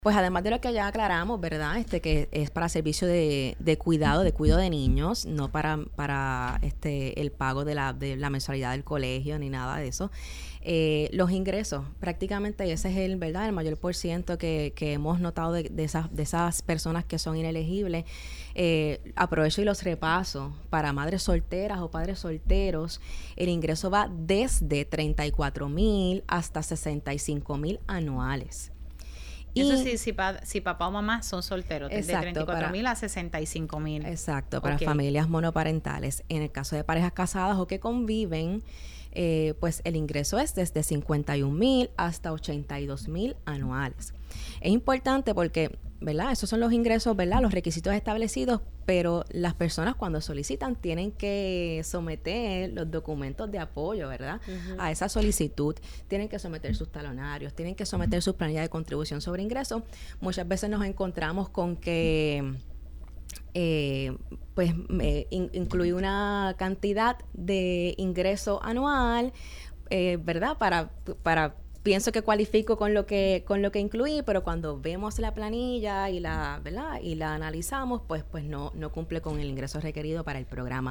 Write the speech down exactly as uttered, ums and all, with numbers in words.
Pues además de lo que ya aclaramos, ¿verdad? Este que es para servicio de, de cuidado, de cuidado de niños, no para, para este el pago de la, de la mensualidad del colegio ni nada de eso. Eh, los ingresos, prácticamente ese es el, ¿verdad? El mayor por ciento que, que hemos notado de, de, esas, de esas personas que son inelegibles. Eh, aprovecho y los repaso. Para madres solteras o padres solteros, el ingreso va desde treinta y cuatro mil hasta sesenta y cinco mil anuales. Eso sí, si, pa, si papá o mamá son solteros, exacto, de treinta y cuatro mil a sesenta y cinco mil. Exacto, para okay. familias monoparentales. En el caso de parejas casadas o que conviven, eh, pues el ingreso es desde cincuenta y un mil hasta ochenta y dos mil anuales. Es importante porque, ¿verdad? Esos son los ingresos, ¿verdad? Los requisitos establecidos, pero las personas cuando solicitan tienen que someter los documentos de apoyo, ¿verdad? Uh-huh. A esa solicitud. Tienen que someter sus talonarios, tienen que someter sus planillas de contribución sobre ingresos. Muchas veces nos encontramos con que eh, pues eh, in, incluye una cantidad de ingreso anual, eh, ¿verdad? Para, para pienso que cualifico con lo que con lo que incluí, pero cuando vemos la planilla y la, ¿verdad? Y la analizamos, pues pues no no cumple con el ingreso requerido para el programa.